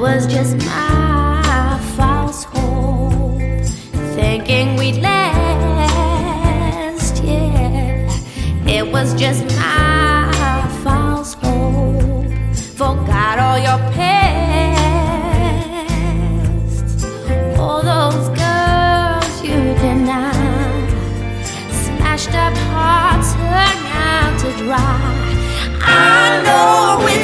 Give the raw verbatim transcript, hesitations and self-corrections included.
was just my false hope, thinking we'd last, yeah. It was just my false hope. Forgot all your pain.